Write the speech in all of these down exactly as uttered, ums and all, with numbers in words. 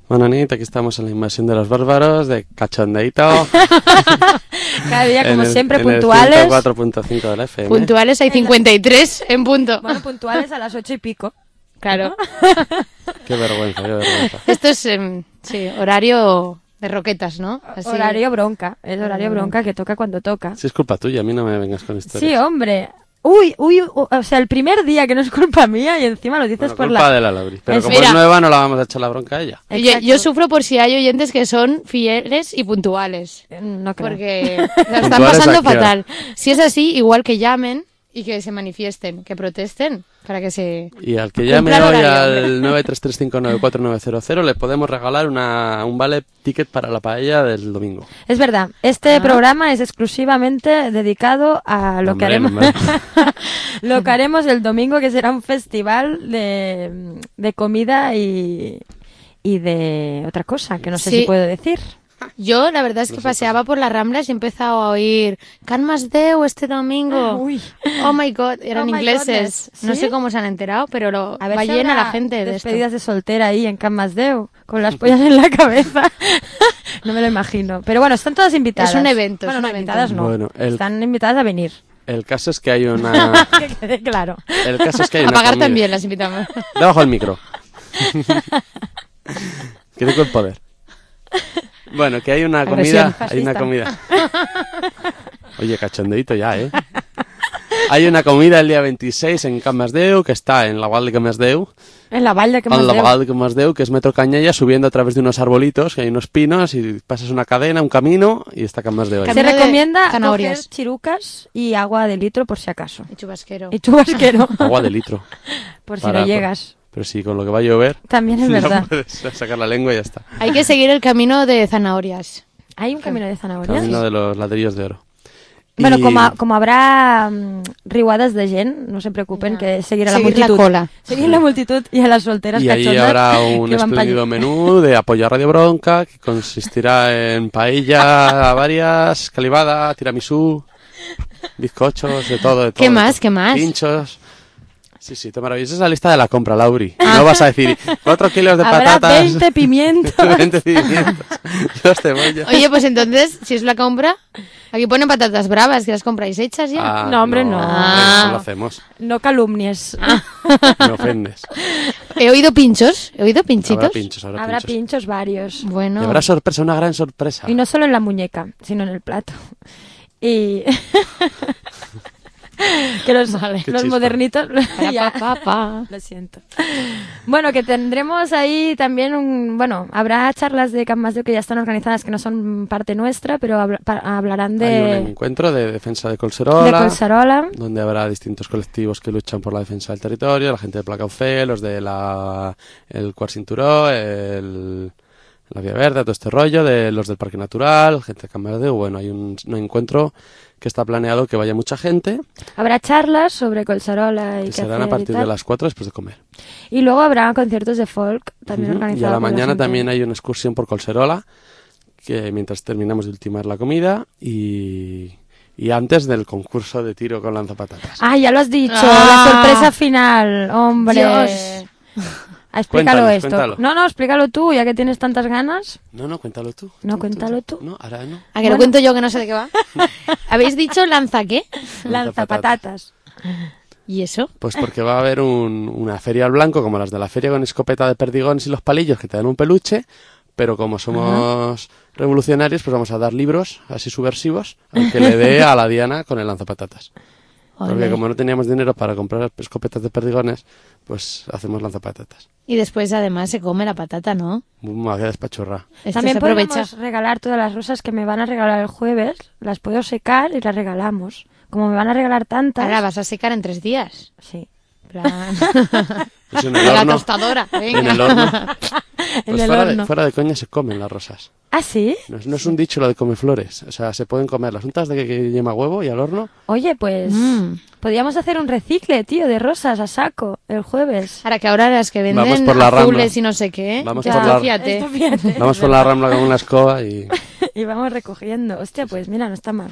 Bona nit, aquí estamos en la invasión de los bárbaros, de cachondeito. Cada día, como el, siempre, en puntuales. el ciento cuatro punto cinco de la F M. Puntuales hay cincuenta y tres en punto. Bueno, puntuales a las ocho y pico. Claro. Qué vergüenza, qué vergüenza. Esto es, eh, sí, horario de roquetas, ¿no? Así. Horario bronca. Es horario bronca que toca cuando toca. Si es culpa tuya, a mí no me vengas con historias. Sí, hombre. Uy, uy, uy, o sea, el primer día que no es culpa mía y encima lo dices bueno, por culpa la... de la Lauri. Pero Es- como Mira. es nueva, no la vamos a echar la bronca a ella. Yo, Exacto. yo sufro por si hay oyentes que son fieles y puntuales. No creo. Porque la están ¿Puntuales pasando a qué hora? fatal. Si es así, igual que llamen y que se manifiesten, que protesten, para que se... Y al que llame Cumpla hoy el horario, al hombre. nueve tres tres cinco nueve cuatro nueve cero cero le podemos regalar una, un vale ticket para la paella del domingo. Es verdad, este Ah. programa es exclusivamente dedicado a lo que Hombre, haremos hombre. lo que haremos el domingo, que será un festival de, de comida y, y de otra cosa, que no sé Sí. si puedo decir. Yo, la verdad es que paseaba por las Ramblas y he empezado a oír Can Mas Déu este domingo. Uy. Oh my God, eran Oh my ingleses. goodness. No ¿Sí? sé cómo se han enterado, pero lo, A ver va si llena habrá la gente de esto. despedidas de soltera ahí en Can Mas Déu, con las pollas en la cabeza. No me lo imagino. Pero bueno, están todas invitadas. Es un evento, Bueno, es no, un evento. invitadas no. Bueno, el- Están invitadas a venir. El caso es que hay una... Que quede claro. El caso es que hay A una pagar comida. también las invitamos. Debajo del micro. Que tengo el poder. Bueno, que hay una Agresión comida... Hay una fascista. comida... Oye, cachondeito ya, ¿eh? Hay una comida el día veintiséis en Can Mas Déu, que está en la Val de Can Mas Déu. En la Vall de Can Mas En la Déu. Val de Can Mas Déu, que es Metro Cañella, subiendo a través de unos arbolitos, que hay unos pinos, y pasas una cadena, un camino, y está Can Mas Déu ahí. Se Camino de recomienda zanahorias. coger chirucas y agua de litro por si acaso. Y chubasquero. Y chubasquero, Agua de litro. por si Para- no llegas. Pero sí, con lo que va a llover, También es verdad. no puedes sacar la lengua y ya está. Hay que seguir el camino de zanahorias. Hay un camino de zanahorias. Camino de los ladrillos de oro. Bueno, Y- como, ha- como habrá mm, riuadas de gent, no se preocupen, Ya. que seguir a la Seguir la multitud. cola. Seguir la multitud y a las solteras Y allí cachondas habrá un que van pa' allí. espléndido menú de apoyo a Radio Bronca, que consistirá en paella varias, calibada, tiramisú, bizcochos, de todo, de todo. ¿Qué más? ¿Qué más? Pinchos. Sí, sí, te maravillas. Esa es la lista de la compra, Lauri. No vas a decir cuatro kilos de Habrá patatas, veinte pimientos. veinte pimientos, dos cebollas. Oye, pues entonces, si es la compra, aquí ponen patatas bravas, que las compráis hechas ya. Ah, No, hombre, no. Ah. Eso lo hacemos. No calumnies. Me ofendes. He oído pinchos, he oído pinchitos. Habrá pinchos, habrá, Habrá pinchos. pinchos varios. Bueno, Y habrá sorpresa, una gran sorpresa. Y no solo en la muñeca, sino en el plato. Y... que los, Vale. Qué los chispa. modernitos... Pa, ya. pa, pa, pa. Lo siento. Bueno, que tendremos ahí también un... Bueno, habrá charlas de Can Mas Déu que ya están organizadas, que no son parte nuestra, pero habla- pa- hablarán Hay un de, encuentro de defensa de de Collserola, Collserola. donde habrá distintos colectivos que luchan por la defensa del territorio, la gente de Placaufé, los de la el Quart Cinturó, el la Vía Verde, todo este rollo, de los del Parque Natural, gente de Can Mas Déu. Bueno, hay un, un encuentro que está planeado que vaya mucha gente, Habrá charlas sobre Collserola y que qué serán a hacer y partir de tal. las cuatro después de comer. Y luego habrá conciertos de folk también Ujú. organizados. Y a la por mañana gente. también hay una excursión por Collserola, que mientras terminamos de ultimar la comida y, y antes del concurso de tiro con lanzapatatas. Ah, ya lo has dicho, Ah. la sorpresa final, hombre. Dios. Ah, explícalo Cuéntalo, esto. cuéntalo. No, no, explícalo tú, ya que tienes tantas ganas. No, no, cuéntalo tú. No, cuéntalo tú. No, ahora no. ¿A que lo cuento yo que no sé de qué va? ¿Habéis dicho lanza qué? Lanzapatatas. ¿Y eso? Pues porque va a haber un- una feria al blanco, como las de la feria con escopeta de perdigones y los palillos que te dan un peluche, pero como somos revolucionarios, pues vamos a dar libros así subversivos al que le dé a la diana con el lanzapatatas. Porque Ole. como no teníamos dinero para comprar escopetas de perdigones, pues hacemos lanzapatatas. Y después además se come la patata, ¿no? Me queda despachorra. Esto También se aprovecha. podemos regalar todas las rosas que me van a regalar el jueves. Las puedo secar y las regalamos. Como me van a regalar tantas... Ahora vas a secar en tres días. Sí. En plan... Pues en el la horno, tostadora. Venga. en el horno, En pues el fuera, horno. De, fuera de coña se comen las rosas. ¿Ah, sí? No es, no es un dicho lo de come flores. O sea, se pueden comer las untas de que, que yema huevo y al horno. Oye, pues... Mm. Podríamos hacer un recicle, tío, de rosas a saco el jueves. Ahora que ahora las que venden Vamos por la azules Rambla. y no sé qué. Vamos ya, por la- fíjate. Esto, fíjate. Vamos por la rambla con una escoba y... Y vamos recogiendo. Hostia, pues mira, no está mal.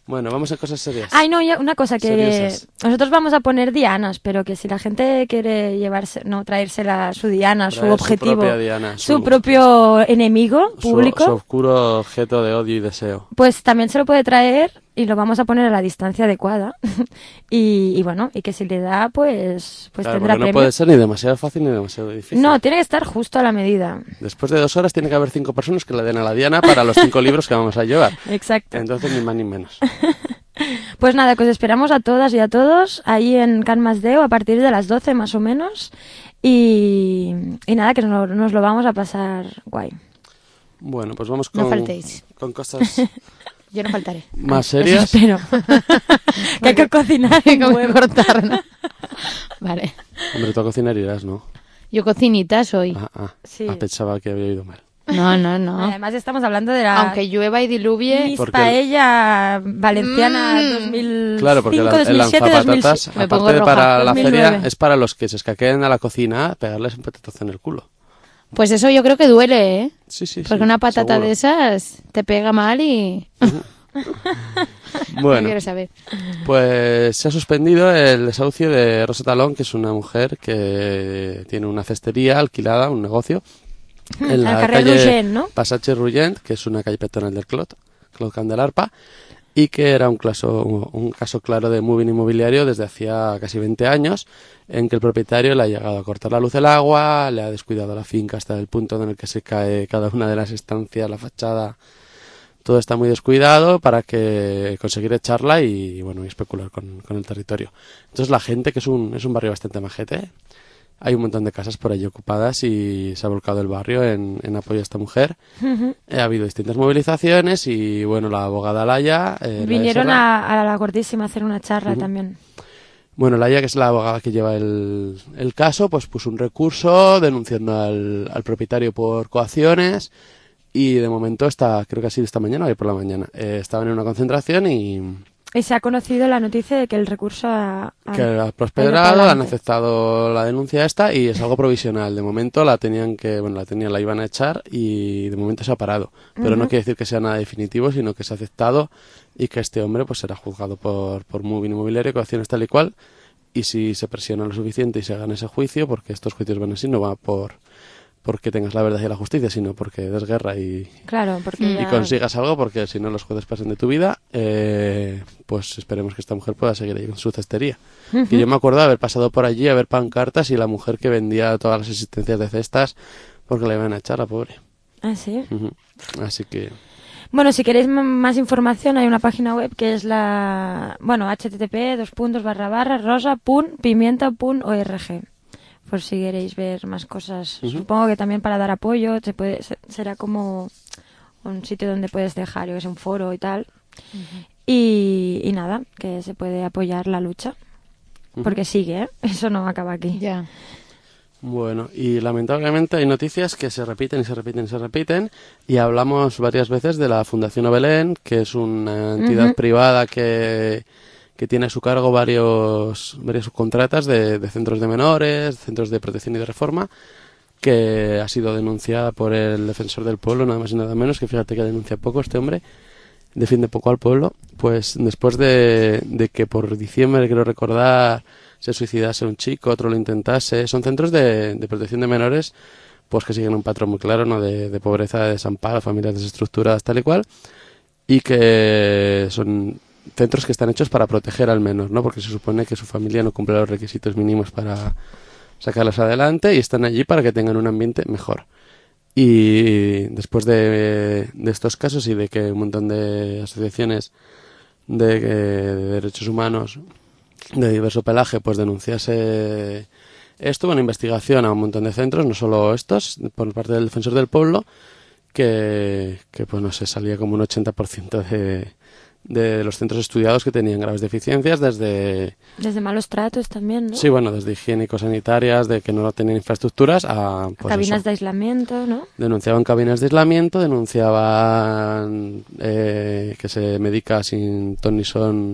Bueno, vamos a cosas serias. Ay, no, ya, una cosa que Seriosas. nosotros vamos a poner dianas, pero que si la gente quiere llevarse, no, traérsela su diana, su Traer objetivo, Su propia Diana. su propio enemigo su- público, Su oscuro objeto de odio y deseo. pues también se lo puede traer y lo vamos a poner a la distancia adecuada. y, y bueno, y que si le da, pues, pues Claro, tendrá porque no premio. puede ser ni demasiado fácil ni demasiado difícil. No, tiene que estar justo a la medida. Después de dos horas tiene que haber cinco personas que le den a la Diana para los cinco libros que vamos a llevar. Exacto. Entonces, ni más ni menos. Pues nada, que os esperamos a todas y a todos ahí en Can Masdeu a partir de las doce más o menos. Y, y nada, que nos, lo- nos lo vamos a pasar guay. Bueno, pues vamos No con, faltéis. con cosas Yo no faltaré. más Eso serias. espero. Que hay que cocinar Hay un que huevo. cortar, ¿no? Vale. Hombre, tú a cocinar irás, ¿no? Yo cocinita soy. Ah, ah. Sí. Ah, pensaba que había oído mal. No, no, no. Además estamos hablando de la Aunque llueva y diluvie, Miss Porque- Paella Valenciana Mm. dos mil cinco, Claro, porque el, el dos mil siete, dos mil lanzapatatas, Me pongo aparte de roja. para la dos mil feria, nueve. es para los que se escaqueen a la cocina, pegarles un patatazo en el culo. pues eso yo creo que duele, ¿eh? Sí, sí, Porque sí, una patata seguro. de esas te pega mal y... No Bueno, quiero saber. pues se ha suspendido el desahucio de Rosa Talón, que es una mujer que tiene una cestería alquilada, un negocio, en Al la carrer calle Rugent, ¿no? Passatge Rugent, que es una calle peatonal del Clot, Clot Candelarpa, y que era un caso, un caso claro de moving inmobiliario desde hacía casi veinte años, en que el propietario le ha llegado a cortar la luz del agua, le ha descuidado la finca hasta el punto en el que se cae cada una de las estancias, la fachada, todo está muy descuidado para que conseguir echarla y bueno y especular con, con el territorio. Entonces la gente, que es un, es un barrio bastante majete, hay un montón de casas por allí ocupadas y se ha volcado el barrio en, en apoyo a esta mujer. Ujú. Eh, ha habido distintas movilizaciones y bueno, la abogada Laia... eh, Vinieron Laia Serra- a, a la Gordísima a hacer una charla también. Bueno, Laia, que es la abogada que lleva el, el caso, pues puso un recurso denunciando al, al propietario por coacciones y de momento está, creo que ha sido esta mañana o hoy por la mañana, eh, estaban en una concentración y Y se ha conocido la noticia de que el recurso ha, ha- que ha ha ido para prosperado, han adelante. aceptado la denuncia esta y es algo provisional. De momento la tenían que, bueno, la tenían, la iban a echar y de momento se ha parado. Pero no quiere decir que sea nada definitivo, sino que se ha aceptado y que este hombre pues será juzgado por, por moving inmobiliario, coacciones tal y cual. Y si se presiona lo suficiente y se gana ese juicio, porque estos juicios van así, no va por porque tengas la verdad y la justicia, sino porque des guerra y, Claro, porque y ya- consigas algo, porque si no los jueces pasan de tu vida, eh, pues esperemos que esta mujer pueda seguir ahí con su cestería. Que yo me acuerdo de haber pasado por allí a ver pancartas y la mujer que vendía todas las existencias de cestas porque la iban a echar, la pobre. Ah, sí. Ujú. Así que... Bueno, si queréis m- más información hay una página web que es la, bueno, http dos puntos barra barra rosa pun pimienta pun org. Por si queréis ver más cosas. Ujú. Supongo que también para dar apoyo se puede, se- será como un sitio donde puedes dejar, yo que sé, un foro y tal. y, y nada, que se puede apoyar la lucha. Porque sigue, ¿eh? Eso no acaba aquí. Ya. Bueno, y lamentablemente hay noticias que se repiten y se repiten y se repiten, y hablamos varias veces de la Fundación Obelén, que es una entidad Ujú. privada que, que tiene a su cargo varios, varias subcontratas de, de centros de menores, centros de protección y de reforma, que ha sido denunciada por el defensor del pueblo, nada más y nada menos, que fíjate que denuncia poco este hombre, defiende poco al pueblo, pues después de, de que por diciembre, quiero recordar, se suicidase un chico, otro lo intentase. Son centros de, de protección de menores pues que siguen un patrón muy claro, ¿no? De, de pobreza, de desamparo, familias desestructuradas, tal y cual, y que son centros que están hechos para proteger al menor, ¿no? Porque se supone que su familia no cumple los requisitos mínimos para sacarlos adelante y están allí para que tengan un ambiente mejor. Y después de, de estos casos y de que un montón de asociaciones de, de derechos humanos de diverso pelaje pues denunciase esto, una investigación a un montón de centros, no solo estos, por parte del Defensor del Pueblo, que, que pues no sé, salía como un ochenta por ciento de, de los centros estudiados que tenían graves deficiencias, desde... Desde malos tratos también, ¿no? Sí, bueno, desde higiénico-sanitarias, de que no tenían infraestructuras, a... Pues Cabinas eso. de aislamiento, ¿no? Denunciaban cabinas de aislamiento, denunciaban eh, que se medica sin ton ni son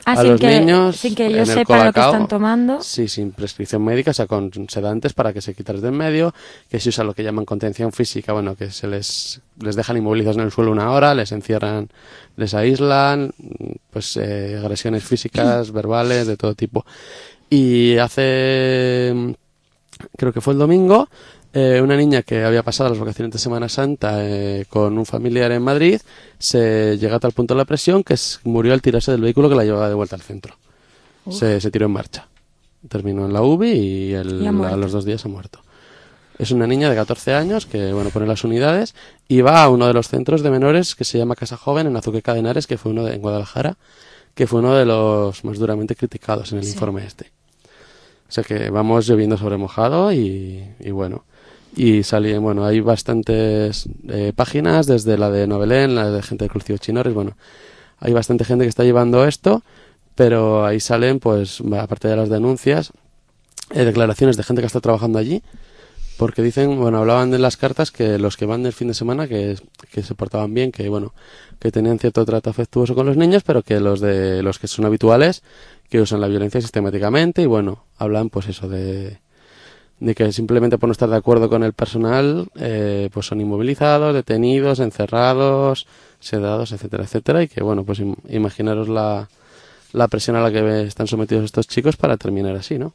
Ah, a sin los que, niños sin que ellos en el sepan lo que Colacao. están tomando. Sí, sin prescripción médica, o sea, con sedantes para que se quiten del medio, que se usa lo que llaman contención física, bueno, que se les, les dejan inmovilizados en el suelo una hora, les encierran, les aíslan, pues eh, agresiones físicas, verbales, de todo tipo. Y hace, creo que fue el domingo, eh, una niña que había pasado las vacaciones de Semana Santa eh, con un familiar en Madrid, se llega a tal punto la presión que es, murió al tirarse del vehículo que la llevaba de vuelta al centro. Se, se tiró en marcha. Terminó en la U B I y, el, Y ha muerto. a los dos días ha muerto. Es una niña de catorce años que, bueno, pone las unidades y va a uno de los centros de menores que se llama Casa Joven en Azuqueca de Henares, que fue uno de, en Guadalajara, que fue uno de los más duramente criticados en el Sí. informe este. O sea que vamos lloviendo sobre mojado y, y bueno. Y salí, bueno, hay bastantes eh, páginas, desde la de Novelén, la de gente de Colectivo Chinores, bueno, hay bastante gente que está llevando esto, pero ahí salen, pues, aparte de las denuncias, eh, declaraciones de gente que está trabajando allí, porque dicen, bueno, hablaban de las cartas que los que van del fin de semana que, que se portaban bien, que bueno, que tenían cierto trato afectuoso con los niños, pero que los de los que son habituales, que usan la violencia sistemáticamente y bueno, hablan pues eso de, de que simplemente por no estar de acuerdo con el personal, eh, pues son inmovilizados, detenidos, encerrados, sedados, etcétera, etcétera, y que bueno, pues im- imaginaros la, la presión a la que están sometidos estos chicos para terminar así, ¿no?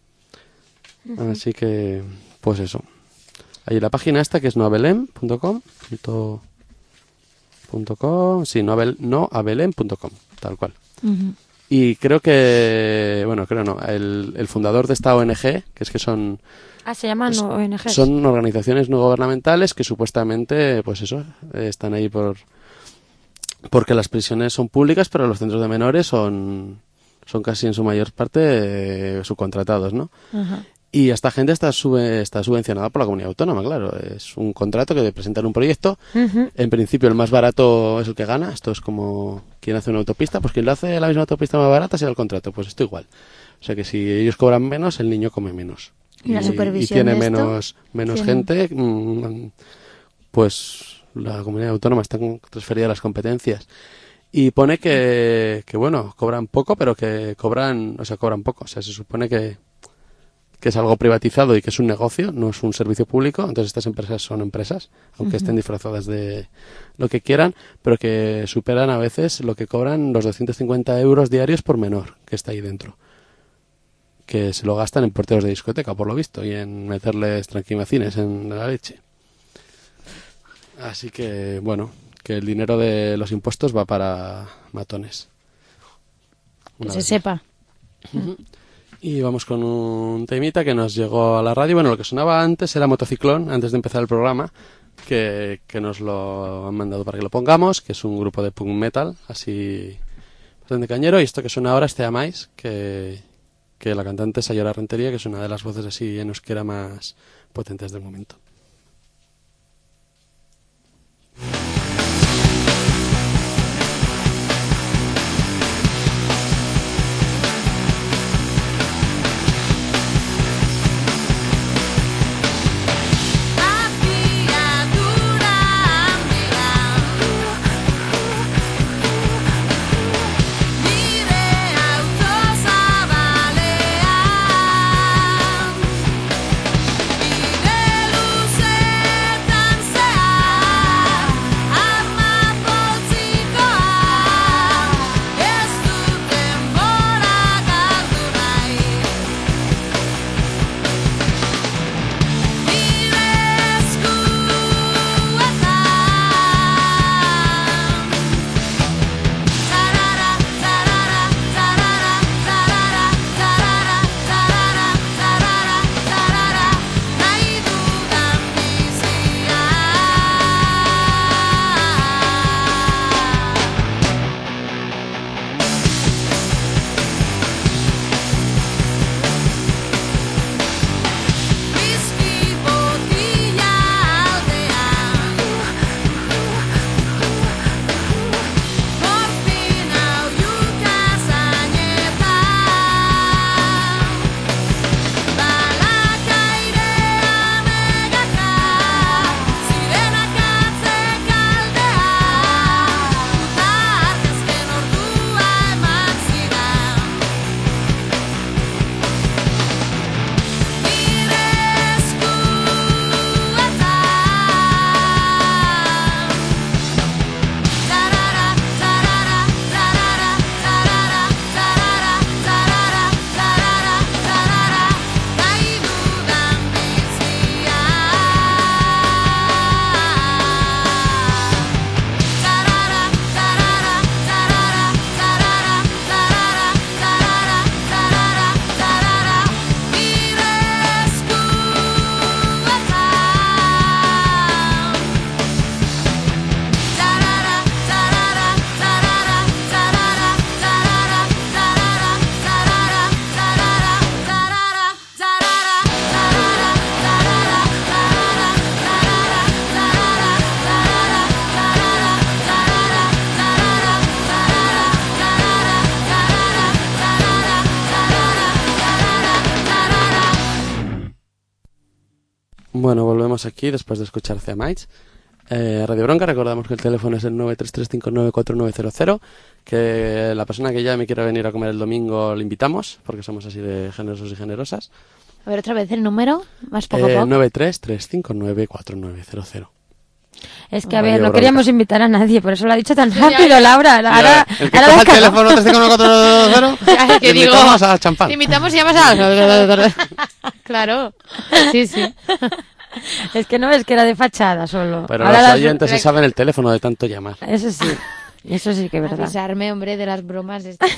Así que, pues eso. Hay la página esta que es noabelem punto com, punto, punto com, sí, noabel, noabelem punto com, tal cual. Ujú. Y creo que, bueno, creo no, el, el fundador de esta O N G, que es que son, Ah, se llaman Es- O N Gs. son organizaciones no gubernamentales que supuestamente, pues eso, eh, están ahí por porque las prisiones son públicas, pero los centros de menores son, son casi en su mayor parte eh, subcontratados, ¿no? Ajá. Y esta gente está, sube, está subvencionada por la comunidad autónoma, claro. Es un contrato que presentan un proyecto. Ujú. En principio el más barato es el que gana. Esto es como quien hace una autopista, pues quien lo hace la misma autopista más barata será el contrato. Pues esto igual. O sea que si ellos cobran menos, el niño come menos. ¿Y la supervisión y tiene de esto? menos, menos ¿Quién? gente, mm, pues la comunidad autónoma está transferida las competencias. Y pone que, que, bueno, cobran poco, pero que cobran, o sea, cobran poco. O sea, se supone que, que es algo privatizado y que es un negocio, no es un servicio público. Entonces estas empresas son empresas, aunque estén disfrazadas de lo que quieran, pero que superan a veces lo que cobran los doscientos cincuenta euros diarios por menor que está ahí dentro. Que se lo gastan en porteros de discoteca, por lo visto, y en meterles tranquimacines en la leche. Así que, bueno, que el dinero de los impuestos va para matones. Que Una se vez sepa. Y vamos con un temita que nos llegó a la radio. Bueno, lo que sonaba antes era Motociclón, antes de empezar el programa, que, que nos lo han mandado para que lo pongamos, que es un grupo de punk metal, así bastante cañero. Y esto que suena ahora es Te Amáis, que, que la cantante es Sayora Rentería, que es una de las voces así en euskera más potentes del momento. Abiadura handia, nire auto zabalean, bide luze Bueno, volvemos aquí después de escuchar Ceamites. Eh, Radio Bronca, recordamos que el teléfono es el nueve tres tres cinco nueve cuatro nueve cero cero, que la persona que llame quiera venir a comer el domingo le invitamos, porque somos así de generosos y generosas. A ver, otra vez el número, más poco a Eh, poco. nueve tres tres cinco nueve cuatro nueve cero cero. Es que, a Radio ver, no Bronca. queríamos invitar a nadie, por eso lo ha dicho tan Ya, ya, rápido, ya. Laura. Ahora, el que ahora coja la el teléfono tres cinco nueve cuatro nueve cero cero, Ya, que le digo, invitamos a champán. Te invitamos y llamas a... Claro, sí, sí. Es que no es que era de fachada solo. Pero Ahora los las- oyentes se saben el teléfono de tanto llamar. Eso sí, eso sí que es verdad. Avisarme, hombre, de las bromas estas.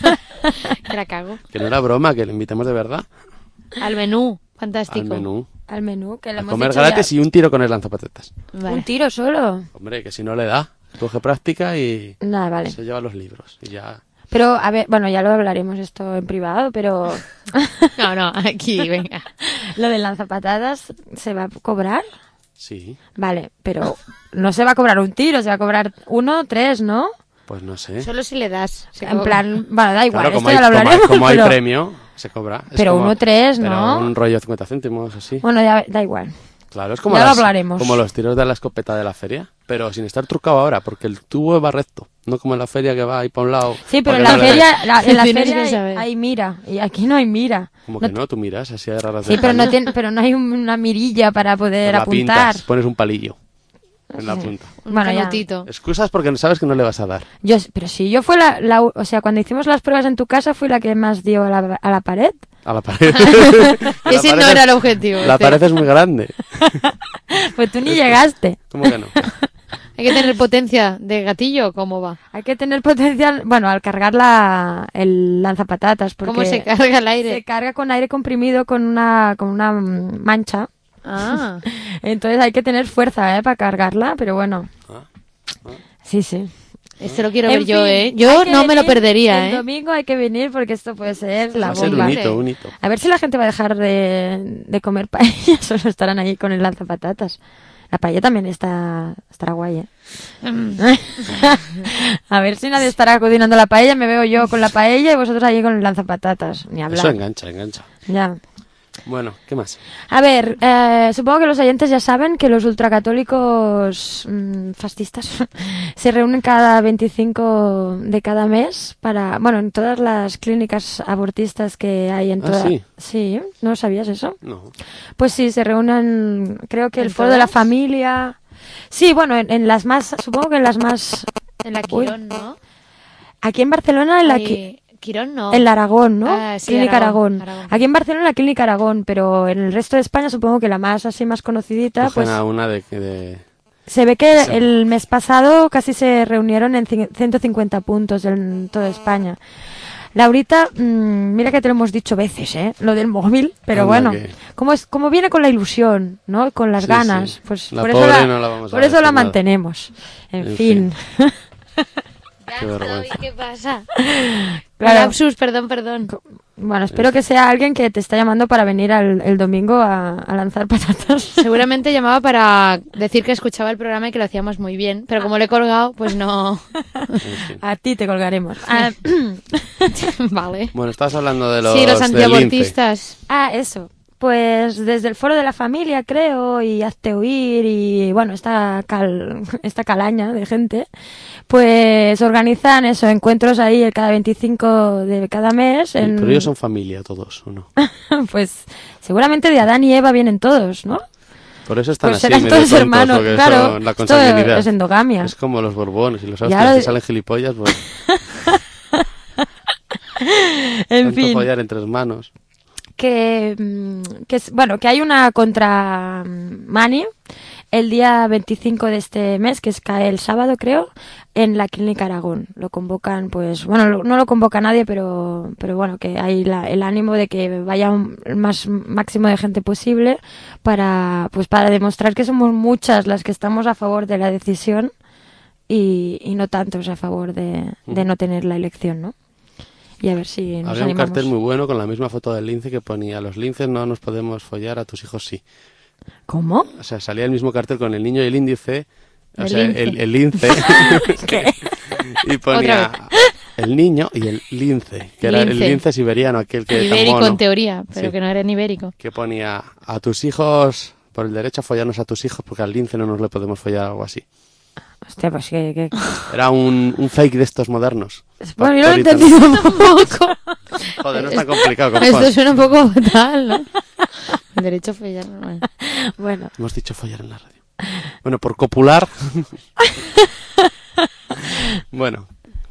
Que la cago. Que no era broma, que le invitemos de verdad Al menú, fantástico. al menú. Al menú, que le A hemos comer dicho gratis ya. y un tiro con el lanzapatatas. Vale. Un tiro solo. Hombre, que si no le da, coge práctica y Nada, vale. se lleva los libros. Y ya. Pero, a ver, bueno, ya lo hablaremos esto en privado, pero No, no, aquí, venga. lo de lanzapatadas, ¿se va a cobrar? Sí, Vale, pero no se va a cobrar un tiro, se va a cobrar uno, tres, ¿no? pues no sé. Solo si le das. se En cobra. plan, bueno, da igual, Claro, como esto hay, ya lo como hay- hablaremos. como hay pero, premio, se cobra. Es pero como- uno, tres, pero ¿no? un rollo de cincuenta céntimos, así. Bueno, ya da igual. Claro, es como, ya lo las- hablaremos. como los tiros de la escopeta de la feria, pero sin estar trucado ahora, porque el tubo va recto, no como en la feria que va ahí para un lado. Sí, pero para en que la no le feria, des. la- en la Tienes feria que hay, saber. hay mira, y aquí no hay mira. Como No que no, tú miras, así hay raras Sí, pero no, tiene, pero no hay una mirilla para poder la apuntar. pintas, pones un palillo en la punta. Un Bueno, ya. canutito. Excusas porque sabes que no le vas a dar. Yo, pero si yo fui la, la, o sea, cuando hicimos las pruebas en tu casa fui la que más dio a la, a la pared. A la pared. La Ese no pared era es- el objetivo. La este. pared es muy grande. Pues tú ni llegaste. ¿Cómo que no? Hay que tener potencia de gatillo, ¿cómo va? Hay que tener potencial, bueno, al cargar la, el lanzapatatas, porque ¿Cómo se carga el aire? se carga con aire comprimido con una, con una mm, mancha. Ah, Entonces hay que tener fuerza, ¿eh? Para cargarla, pero bueno. Ah, Sí, sí. esto lo quiero En ver yo, fin, ¿eh? hay Yo que no me lo venir, perdería, El ¿eh? domingo hay que venir porque esto puede ser la Va a ser bomba. un hito, un hito. A ver si la gente va a dejar de, de comer paella, solo estarán ahí con el lanzapatatas. La paella también está, estará guay, ¿eh? Mm. A ver si nadie estará cocinando la paella, me veo yo con la paella y vosotros ahí con el lanzapatatas. Ni hablar. Eso engancha, engancha. Ya. Bueno, ¿qué más? A ver, eh, supongo que los oyentes ya saben que los ultracatólicos mm, fascistas se reúnen cada veinticinco de cada mes para, bueno, en todas las clínicas abortistas que hay en Ah, toda... ¿sí? Sí, ¿no sabías eso? No. Pues sí, se reúnen, creo que el ¿En Foro de la todas? Familia... Sí, bueno, en, en las más, supongo que en las más... En la Uy. Quirón, ¿no? Aquí en Barcelona, en la, Ay, qui- Quirón no. en la Aragón, ¿no? Ah, sí, Clínica Aragón, Aragón. Aragón. Aquí en Barcelona la Clínica Aragón, pero en el resto de España supongo que la más así más conocidita, Cogen pues a una de... de... se ve que Sí. el mes pasado casi se reunieron en cin- ciento cincuenta puntos en toda España. Laurita, mmm, mira que te lo hemos dicho veces, ¿eh? Lo del móvil, pero Anda bueno, que- como es como viene con la ilusión, ¿no? Con las Sí, ganas, sí. pues La por eso pobre la, no la vamos a por eso decir la nada. mantenemos. En, En fin. Qué vergüenza. ¿Qué pasa? Claro. Lapsus, perdón, perdón. Bueno, espero que sea alguien que te está llamando para venir al, el domingo a, a lanzar patatas. Seguramente llamaba para decir que escuchaba el programa y que lo hacíamos muy bien, pero como le he colgado, pues no. En fin. A ti te colgaremos. Ah, Vale. Bueno, estabas hablando de los Sí, los del lince. antiabortistas. ah, eso. Pues desde el Foro de la Familia, creo, y Hazte Oír, y bueno, esta, cal, esta calaña de gente, pues organizan eso, encuentros ahí el cada veinticinco de cada mes. Sí, En, pero ellos son familia todos, ¿o no? Pues seguramente de Adán y Eva vienen todos, ¿no? Por eso están Pues así, serán medio todos tontos, hermanos, porque claro. son la Esto consanguinidad. es endogamia. Es como los borbones y los Ya austrias lo que de- salen gilipollas, pues En tanto fin. follar entre hermanos. que, mm, que es- bueno, que hay una contra mm, Mani el día veinticinco de este mes, que es cae el sábado, creo, en la Clínica Aragón. Lo convocan, pues, bueno, lo- no lo convoca nadie, pero, pero bueno, que hay la- el ánimo de que vaya un, el más máximo de gente posible para, pues, para demostrar que somos muchas las que estamos a favor de la decisión y, y no tantos a favor de, de no tener la elección, ¿no? Y a ver si nos Había un animamos. cartel muy bueno con la misma foto del lince que ponía: los linces no nos podemos follar, a tus hijos sí. ¿Cómo? O sea, salía el mismo cartel con el niño y el índice, o El sea, lince. el, el lince, ¿Qué? y ponía el niño y el lince, que era el Lince. lince siberiano, aquel que tan Ibérico mono, en teoría, pero Sí. que no era en ibérico. que ponía: a tus hijos por el derecho a follarnos a tus hijos porque al lince no nos le podemos follar o algo así. Hostia, pues que... que... Era un, un fake de estos modernos. Bueno, yo lo he Por entendido un internet. poco. Joder, no es tan complicado como Esto Juan. suena un poco fatal, ¿no? El derecho a follar. Bueno. Bueno, Hemos dicho follar en la radio. Bueno, por copular. Bueno,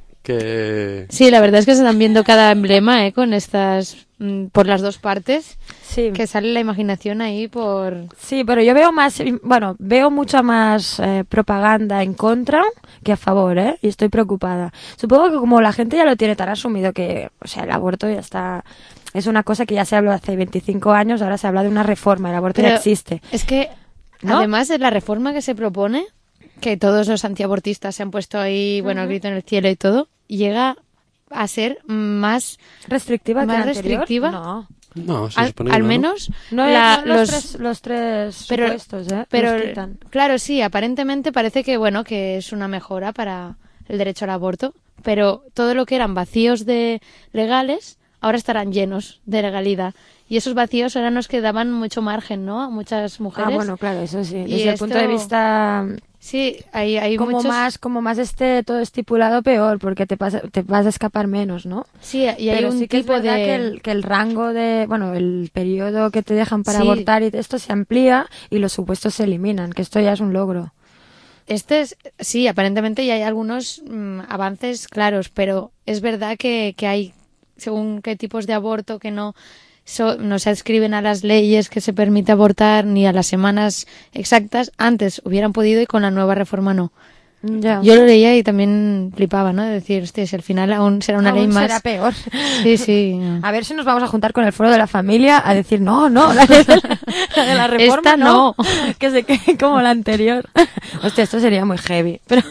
que... Sí, la verdad es que se están viendo cada emblema, ¿eh? Con estas... mm, por las dos partes. sí. Que sale la imaginación ahí por... Sí, pero yo veo más, bueno, veo mucha más eh, propaganda en contra que a favor, ¿eh? Y estoy preocupada. Supongo que como la gente ya lo tiene tan asumido que, o sea, el aborto ya está... Es una cosa que ya se habló hace veinticinco años, ahora se habla de una reforma, el aborto ya Pero existe. Es que, ¿No? además de la reforma que se propone, que todos los antiabortistas se han puesto ahí, bueno, el grito en el cielo y todo, llega a ser más... ¿Restrictiva que ¿Más la anterior? restrictiva? No. No, se al, supone que al no, ¿no? menos No, la- no, los, los... tres, los tres pero- supuestos, ¿eh? Pero, Los quitan. claro, sí, aparentemente parece que, bueno, que es una mejora para el derecho al aborto, pero todo lo que eran vacíos de legales ahora estarán llenos de legalidad. Y esos vacíos eran los que daban mucho margen, ¿no? A muchas mujeres. Ah, bueno, claro, eso sí. Y Desde el punto de esto- vista Sí, hay, hay como muchos... más como más esté todo estipulado, peor, porque te, pasa- te vas a escapar menos, ¿no? Sí, y hay Pero un sí que tipo es verdad de... que el, que el rango de, bueno, el periodo que te dejan para Sí. abortar y esto se amplía y los supuestos se eliminan, que esto ya es un logro. Este es, sí, aparentemente ya hay algunos mm, avances claros, pero es verdad que, que hay, según qué tipos de aborto, que no, so- no se adscriben a las leyes que se permite abortar ni a las semanas exactas. Antes hubieran podido y con la nueva reforma no. Ya. Yo lo leía y también flipaba, ¿no? De decir, hostia, si al final aún será una Aún ley más... será peor. Sí, sí. A ver si nos vamos a juntar con el foro de la familia a decir, no, no, la de la, la, de la reforma Esta no. que se quede como la anterior. Hostia, esto sería muy heavy. Pero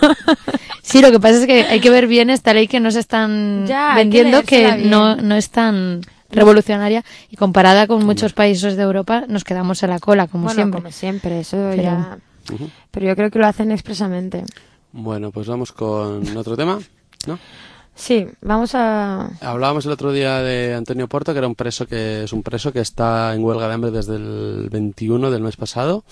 Sí, lo que pasa es que hay que ver bien esta ley que nos están Ya, hay que vendiendo, que, leérsela bien. no, no es tan revolucionaria y comparada con muchos países de Europa nos quedamos a la cola, como bueno, siempre. como siempre, eso Pero- ya... Ujú. Pero yo creo que lo hacen expresamente. Bueno, pues vamos con otro tema, ¿no? Sí, vamos a... Hablábamos el otro día de Antonio Porto, que era un preso que es un preso que está en huelga de hambre desde el veintiuno del mes pasado,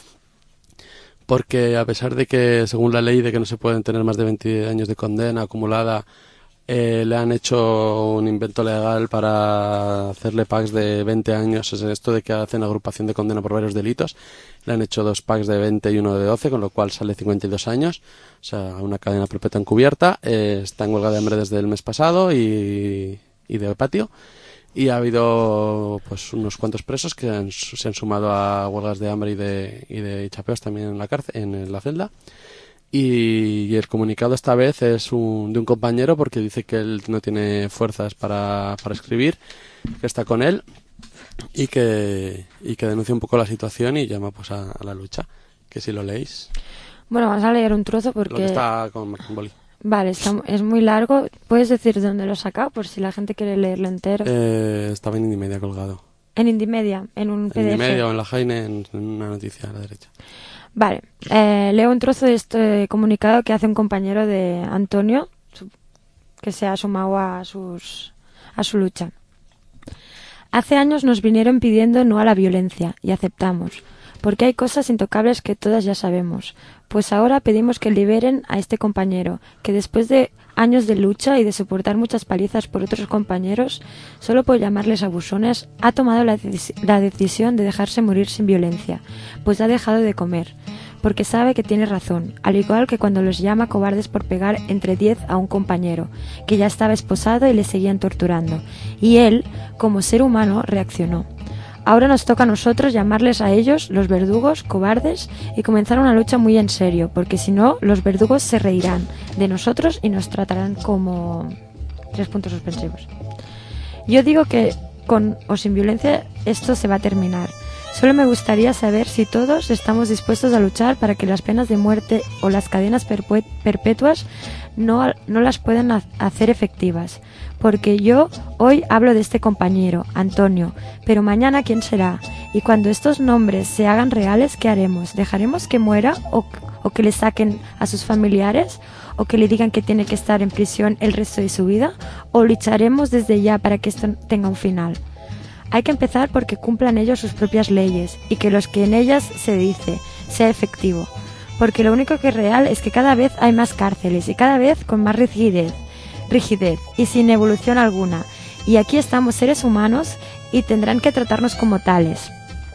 porque a pesar de que, según la ley de que no se pueden tener más de veinte años de condena acumulada, eh, le han hecho un invento legal para hacerle packs de veinte años, es esto de que hacen agrupación de condena por varios delitos, le han hecho dos packs de veinte y uno de doce, con lo cual sale cincuenta y dos años, o sea, una cadena perpetua encubierta. Eh, está en huelga de hambre desde el mes pasado y, y de patio, y ha habido pues unos cuantos presos que han- se han sumado a huelgas de hambre y de, y de chapeos también en la cárcel, en la celda. Y, y el comunicado esta vez es un, de un compañero, porque dice que él no tiene fuerzas para, para escribir, que está con él y que, y que denuncia un poco la situación y llama pues a, a la lucha. Que si lo leéis, Bueno, vamos a leer un trozo lo que porque... está con Martín Boli. Vale, está- es muy largo. ¿Puedes decir de dónde lo has sacado? Por si la gente quiere leerlo entero. Eh, estaba en Indimedia colgado. En Indymedia, en un En P D F. Indimedia o en la Jaine, en, en una noticia a la derecha. Vale, eh, leo un trozo de este comunicado que hace un compañero de Antonio, su- que se ha sumado a, sus, a su lucha. Hace años nos vinieron pidiendo no a la violencia y aceptamos, porque hay cosas intocables que todas ya sabemos. Pues ahora pedimos que liberen a este compañero, que después de años de lucha y de soportar muchas palizas por otros compañeros, solo por llamarles abusones, ha tomado la, deci- la decisión de dejarse morir sin violencia, pues ha dejado de comer, porque sabe que tiene razón, al igual que cuando los llama cobardes por pegar entre diez a un compañero, que ya estaba esposado y le seguían torturando, y él, como ser humano, reaccionó. Ahora nos toca a nosotros llamarles a ellos, los verdugos, cobardes, y comenzar una lucha muy en serio, porque si no, los verdugos se reirán de nosotros y nos tratarán como... Tres puntos suspensivos. Yo digo que con o sin violencia esto se va a terminar. Solo me gustaría saber si todos estamos dispuestos a luchar para que las penas de muerte o las cadenas perpue- perpetuas no, no las puedan ha- hacer efectivas. Porque yo hoy hablo de este compañero, Antonio, pero mañana ¿quién será? Y cuando estos nombres se hagan reales, ¿qué haremos? ¿Dejaremos que muera o, o que le saquen a sus familiares? ¿O que le digan que tiene que estar en prisión el resto de su vida? ¿O lucharemos desde ya para que esto tenga un final? Hay que empezar porque cumplan ellos sus propias leyes y que los que en ellas se dice sea efectivo. Porque lo único que es real es que cada vez hay más cárceles y cada vez con más rigidez, rigidez y sin evolución alguna. Y aquí estamos seres humanos y tendrán que tratarnos como tales.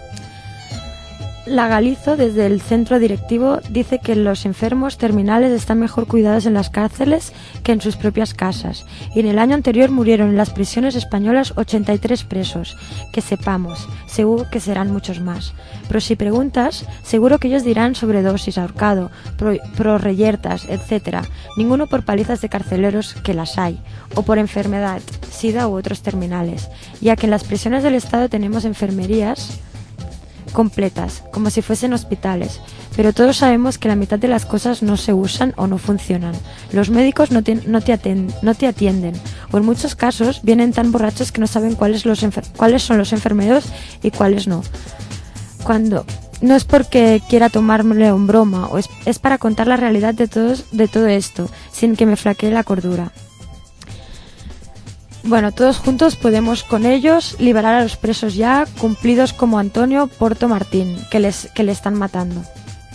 La Galizo, desde el centro directivo, dice que los enfermos terminales están mejor cuidados en las cárceles que en sus propias casas. Y en el año anterior murieron en las prisiones españolas ochenta y tres presos. Que sepamos, seguro que serán muchos más. Pero si preguntas, seguro que ellos dirán sobredosis, ahorcado, pro, pro reyertas, etcétera. Ninguno por palizas de carceleros, que las hay, o por enfermedad, sida u otros terminales. Ya que en las prisiones del Estado tenemos enfermerías completas, como si fuesen hospitales, pero todos sabemos que la mitad de las cosas no se usan o no funcionan. Los médicos no te, no te, aten, no te atienden, o en muchos casos vienen tan borrachos que no saben cuáles, los enfer- cuáles son los enfermeros y cuáles no. Cuando no es porque quiera tomármelo en broma, o es, es para contar la realidad de, todos, de todo esto, sin que me flaquee la cordura. Bueno, todos juntos podemos con ellos liberar a los presos ya cumplidos como Antonio Porto Martín, que les que le están matando.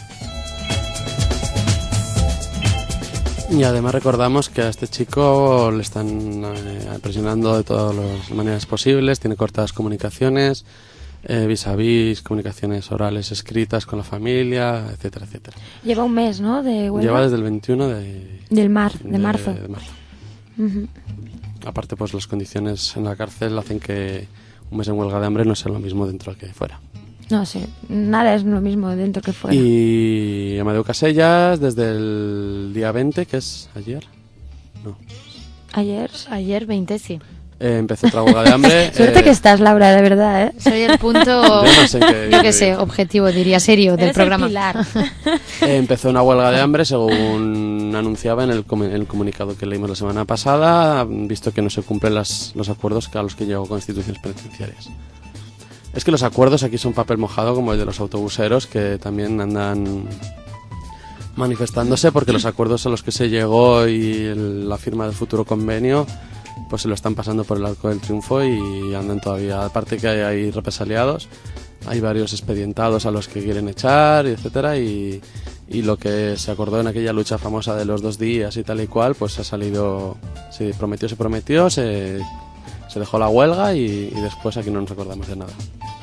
Y además recordamos que a este chico le están eh, presionando de todas las maneras posibles, tiene cortadas comunicaciones, eh, vis a vis, comunicaciones orales escritas con la familia, etcétera, etcétera. Lleva un mes, ¿no? De huelga. Lleva desde el veintiuno de, Del mar, de, de marzo. De marzo. Uh-huh. Aparte, pues las condiciones en la cárcel hacen que un mes en huelga de hambre no sea lo mismo dentro que fuera. No sé, nada es lo mismo dentro que fuera. Y Amadeu Casellas, desde el día veinte, que es ayer, no, Ayer. Ayer veinte, sí. eh, empezó otra huelga de hambre. Suerte eh, que estás, Laura, de verdad, ¿eh? Soy el punto, Yo no sé qué- yo qué sé, objetivo, diría, serio del Eres programa. el pilar. eh, empezó una huelga de hambre, según anunciaba en el, comu- en el comunicado que leímos la semana pasada, visto que no se cumplen las, los acuerdos a los que llegó con instituciones penitenciarias. Es que los acuerdos aquí son papel mojado, como el de los autobuseros, que también andan manifestándose porque los acuerdos a los que se llegó y el- la firma del futuro convenio pues se lo están pasando por el arco del triunfo y andan todavía, aparte que hay, hay represaliados, hay varios expedientados a los que quieren echar, y etcétera, y, y lo que se acordó en aquella lucha famosa de los dos días y tal y cual, pues ha salido, se prometió, se prometió, se, se dejó la huelga y, y después aquí no nos acordamos de nada.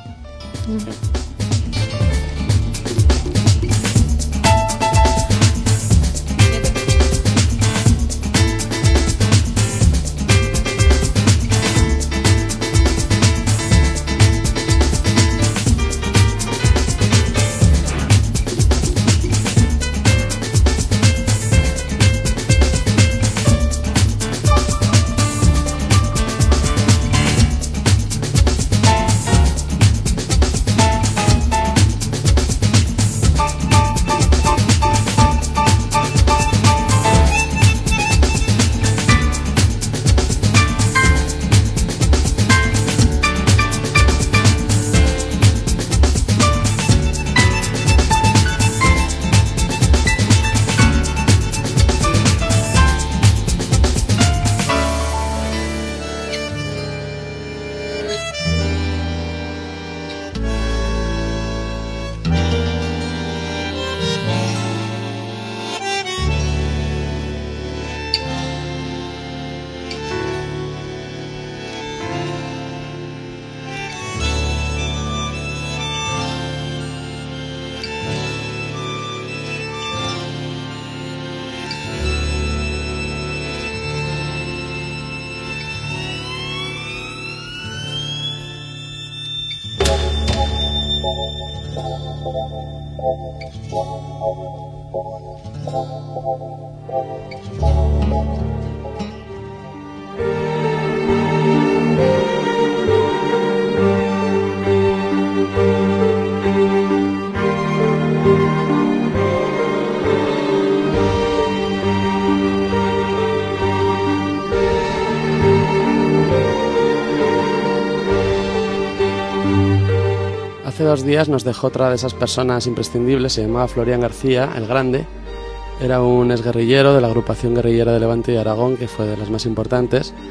Hace dos días nos dejó otra de esas personas imprescindibles, se llamaba Florian García, el Grande. Era un exguerrillero de la agrupación guerrillera de Levante y Aragón, que fue de las más importantes.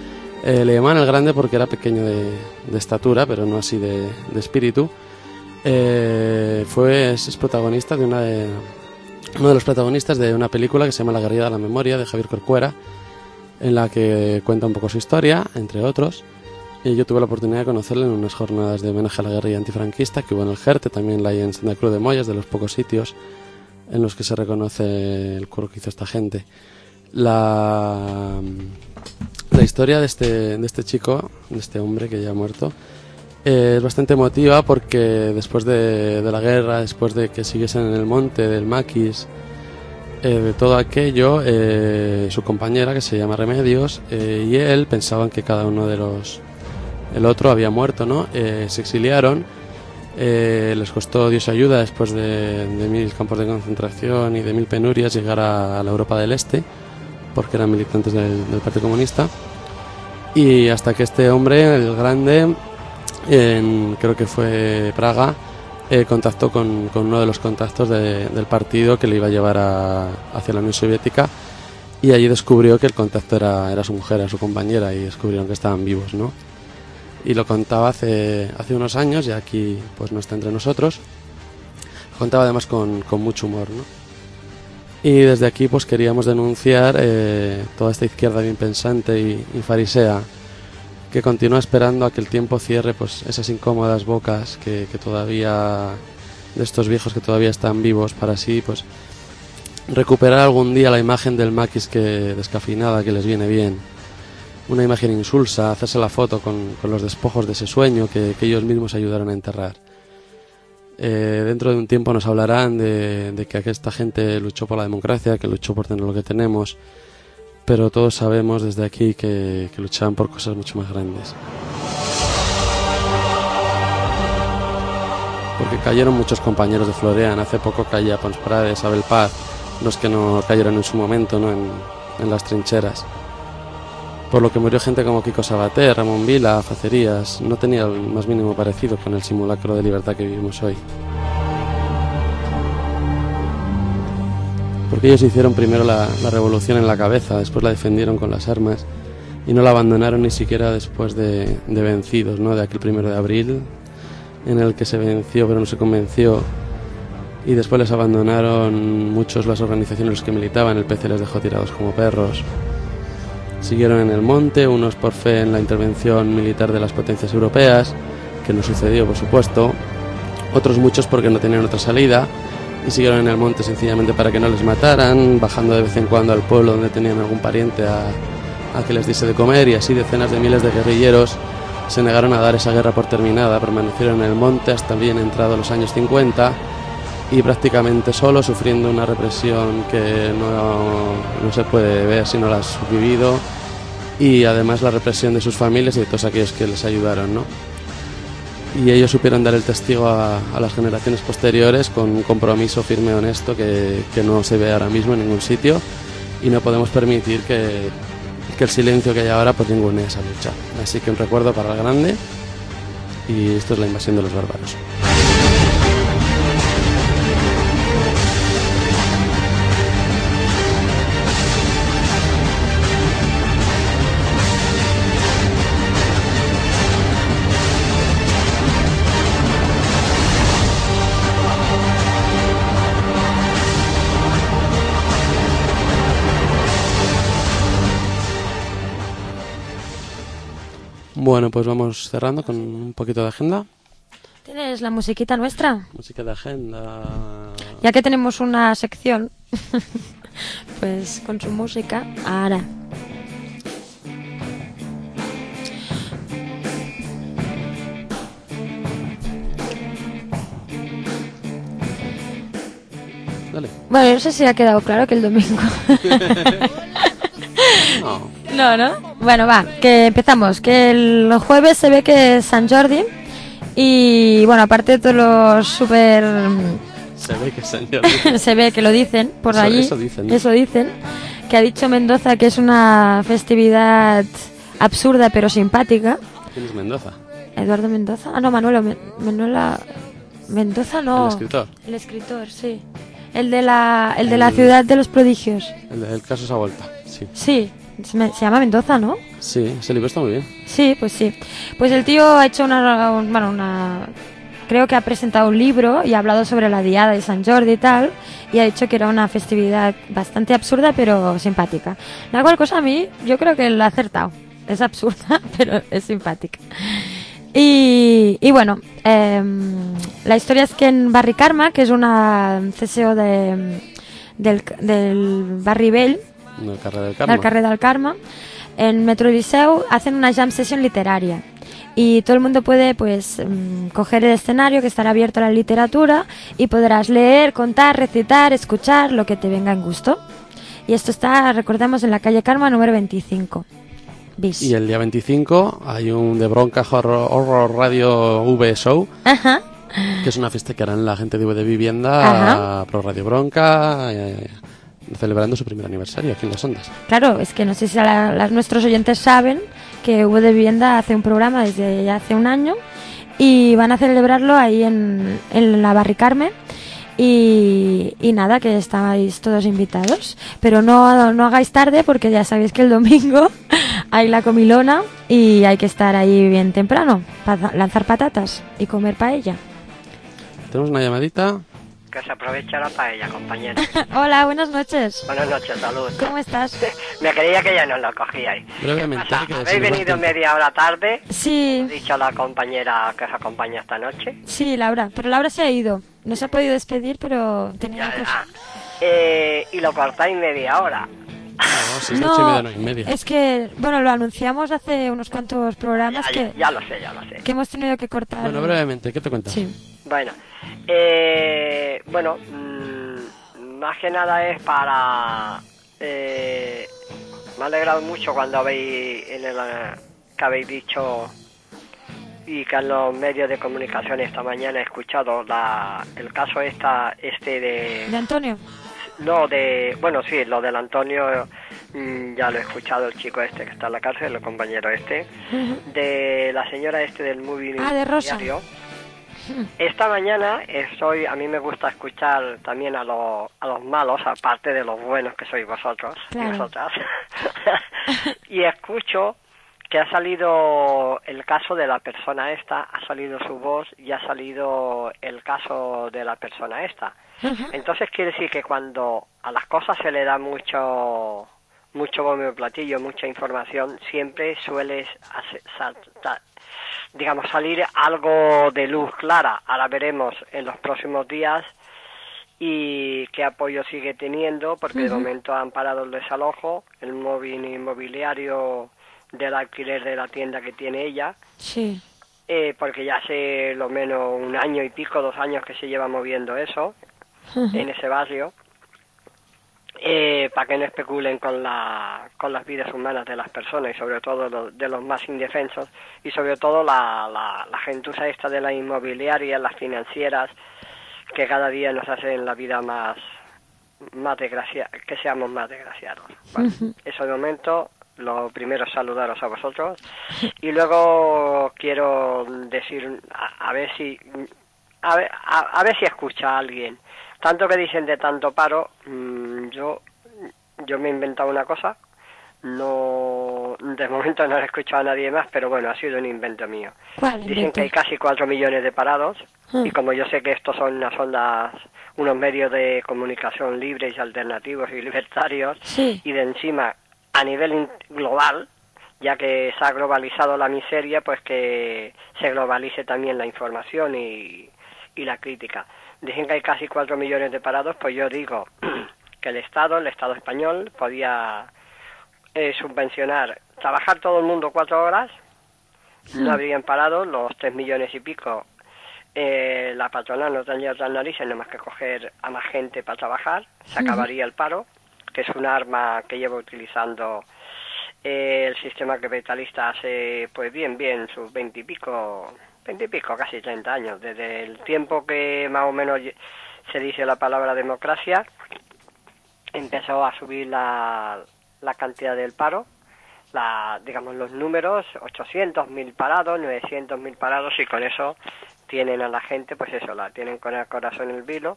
Eh, le llamaban el Grande porque era pequeño de, de estatura, pero no así de, de espíritu. Eh, fue es, es protagonista de una de, uno de los protagonistas de una película que se llama La guerrilla de la memoria, de Javier Corcuera, en la que cuenta un poco su historia, entre otros. Y yo tuve la oportunidad de conocerle en unas jornadas de homenaje a la guerrilla antifranquista que hubo en el Jerte, también la hay en Santa Cruz de Mollas, de los pocos sitios en los que se reconoce el curro que hizo esta gente. La, la historia de este, de este chico, de este hombre que ya ha muerto, eh, es bastante emotiva porque después de, de la guerra, después de que siguiesen en el monte del maquis, eh, de todo aquello, eh, su compañera, que se llama Remedios, eh, y él pensaban que cada uno de los... el otro había muerto, ¿no? Eh, se exiliaron, eh, les costó Dios ayuda después de, de mil campos de concentración y de mil penurias llegar a, a la Europa del Este, porque eran militantes del, del Partido Comunista, y hasta que este hombre, el Grande, en, creo que fue Praga, eh, contactó con, con uno de los contactos de, del partido que le iba a llevar a, hacia la Unión Soviética, y allí descubrió que el contacto era, era su mujer, era su compañera, y descubrieron que estaban vivos, ¿no? Y lo contaba hace, hace unos años, y aquí pues no está entre nosotros. Lo contaba además con, con mucho humor, ¿no? Y desde aquí pues queríamos denunciar eh, toda esta izquierda bien pensante y, y farisea que continúa esperando a que el tiempo cierre pues esas incómodas bocas que, que todavía, de estos viejos que todavía están vivos, para así pues recuperar algún día la imagen del maquis que descafeinada que les viene bien. Una imagen insulsa, hacerse la foto con, con los despojos de ese sueño que, que ellos mismos ayudaron a enterrar. Eh, dentro de un tiempo nos hablarán de, de que esta gente luchó por la democracia, que luchó por tener lo que tenemos, pero todos sabemos desde aquí que, que luchaban por cosas mucho más grandes. Porque cayeron muchos compañeros de Florean, hace poco caía Pons Prades, Abel Paz, los que no cayeron en su momento, ¿no? en, en las trincheras. Por lo que murió gente como Kiko Sabater, Ramón Vila, Facerías. No tenía el más mínimo parecido con el simulacro de libertad que vivimos hoy. Porque ellos hicieron primero la, la revolución en la cabeza, después la defendieron con las armas y no la abandonaron ni siquiera después de, de vencidos, ¿no? De aquel primero de abril, en el que se venció pero no se convenció, y después les abandonaron muchos las organizaciones los que militaban, el P C les dejó tirados como perros. Siguieron en el monte, unos por fe en la intervención militar de las potencias europeas, que no sucedió por supuesto, otros muchos porque no tenían otra salida, y siguieron en el monte sencillamente para que no les mataran, bajando de vez en cuando al pueblo donde tenían algún pariente a, a que les diese de comer, y así decenas de miles de guerrilleros se negaron a dar esa guerra por terminada, permanecieron en el monte hasta bien entrados los años cincuenta, y prácticamente solo, sufriendo una represión que no, no se puede ver si no la has vivido, y además la represión de sus familias y de todos aquellos que les ayudaron, ¿no? Y ellos supieron dar el testigo a, a las generaciones posteriores con un compromiso firme y honesto que, que no se ve ahora mismo en ningún sitio, y no podemos permitir que, que el silencio que hay ahora pues ningune esa lucha. Así que un recuerdo para el Grande, y esto es La invasión de los bárbaros. Bueno, pues vamos cerrando con un poquito de agenda. ¿Tienes la musiquita nuestra? Música de agenda. Ya que tenemos una sección, pues con su música, ahora. Dale. Bueno, no sé si ha quedado claro que el domingo... No. No, ¿no? Bueno, va, que empezamos. Que el jueves se ve que es San Jordi. Y bueno, aparte de todos los súper... Se ve que es San Jordi. Se ve que lo dicen por Eso- allí. eso dicen. Eso dicen. Que ha dicho Mendoza que es una festividad absurda pero simpática. ¿Quién es Mendoza? Eduardo Mendoza. Ah, no, Manuela. Men- Manuela... Mendoza no. El escritor. El escritor, sí. El de la, el de la El- ciudad de los prodigios. El, el caso esa vuelta, sí. Sí. Se, me- se llama Mendoza, ¿no? Sí, ese libro está muy bien. Sí, pues sí. Pues el tío ha hecho una, un- bueno, una, creo que ha presentado un libro y ha hablado sobre la Diada de San Jordi y tal, y ha dicho que era una festividad bastante absurda pero simpática. La cual cosa a mí, yo creo que lo ha acertado. Es absurda, pero es simpática. Y, y bueno, em, la historia es que en Barri Carme, que és una C S O de, del, del Barri Vell, No, Carrera del Carme. del carrer del Carme, en Metro Liceu hacen una jam session literaria y todo el mundo puede pues mm, coger el escenario que estará abierto a la literatura y podrás leer, contar, recitar, escuchar lo que te venga en gusto. Y esto está, recordemos, en la calle Carme número veinticinco bis. Y el día veinticinco hay un de Bronca Horror, Horror Radio V Show, Ajá. que es una fiesta que harán la gente de, de Vivienda Ajá. pro Radio Bronca, eh, celebrando su primer aniversario aquí en Las Ondas. Claro, es que no sé si a la- las- nuestros oyentes saben que Hugo de Vivienda hace un programa desde ya hace un año y van a celebrarlo ahí en, en la Barri Carme y, y nada, que estáis todos invitados. Pero no, no hagáis tarde porque ya sabéis que el domingo hay la comilona y hay que estar ahí bien temprano para lanzar patatas y comer paella. Tenemos una llamadita. Que se aprovecha la paella, compañero. Hola, buenas noches. Buenas noches, salud. ¿Cómo estás? Me creía que ya no lo cogíais. Brevemente, ¿Qué pasa? que se ¿Habéis nos va el venido tiempo. media hora tarde? Sí, He dicho a la compañera que os acompaña esta noche. sí, Laura. Pero Laura se ha ido. No se ha podido despedir, pero tenía Ya, una cosa. ya. Eh, y lo cortáis media hora. No, si es ocho y media, no y media. es que, bueno, lo anunciamos hace unos cuantos programas Ya, que, ya, ya lo sé, ya lo sé. que hemos tenido que cortar. Bueno, brevemente, ¿qué te cuentas? Sí. Bueno, eh, bueno, mm, más que nada es para... Eh, me ha alegrado mucho cuando habéis, en el, eh, que habéis dicho y que en los medios de comunicación esta mañana he escuchado la, el caso esta, este de... ¿De Antonio? No, de... Bueno, sí, lo del Antonio mm, ya lo he escuchado, el chico este que está en la cárcel, el compañero este. Ujú. De la señora este del movie Ah, de Rosa. diario. Esta mañana estoy, a mí me gusta escuchar también a, los a los malos, aparte de los buenos que sois vosotros Claro. y vosotras. Y escucho que ha salido el caso de la persona esta, ha salido su voz y ha salido el caso de la persona esta. Ujú. Entonces quiere decir que cuando a las cosas se le da mucho mucho bombo y platillo, mucha información, siempre suele hacer- saltar- digamos, salir algo de luz clara. Ahora veremos en los próximos días y qué apoyo sigue teniendo, porque de Ujú. momento han parado el desalojo, el móvil inmobiliario del alquiler de la tienda que tiene ella, Sí. eh, porque ya hace lo menos un año y pico, dos años que se lleva moviendo eso Ujú. en ese barrio, eh, para que no especulen con la con las vidas humanas de las personas y sobre todo lo- de los más indefensos y sobre todo la, la, la gentuza esta de la inmobiliaria, las financieras, que cada día nos hacen la vida más más desgracia que seamos más desgraciados. Bueno, Ujú. eso de momento. Lo primero es saludaros a vosotros y luego quiero decir a, a ver si a ver, a, a ver si escucha a alguien. Tanto que dicen de tanto paro, mmm, yo yo me he inventado una cosa, no de momento no he escuchado a nadie más, pero bueno, ha sido un invento mío. ¿Cuál Dicen invento? que hay casi cuatro millones de parados Hmm. y como yo sé que estos son unas ondas, unos medios de comunicación libres y alternativos y libertarios Sí. y de encima a nivel in- global, ya que se ha globalizado la miseria, pues que se globalice también la información y, y la crítica. Dicen que hay casi cuatro millones de parados, pues yo digo que el Estado, el Estado español, podía eh, subvencionar, trabajar todo el mundo cuatro horas, no habrían parado los tres millones y pico. Eh, la patronal no tendría otras narices, nada más que coger a más gente para trabajar, se acabaría el paro, que es un arma que lleva utilizando eh, el sistema capitalista hace, pues bien, bien, sus veinte y pico, veinte y pico, casi treinta años, desde el tiempo que más o menos se dice la palabra democracia, empezó a subir la, la cantidad del paro, la, digamos los números, ochocientos mil parados, novecientos mil parados, y con eso tienen a la gente, pues eso, la tienen con el corazón en el vilo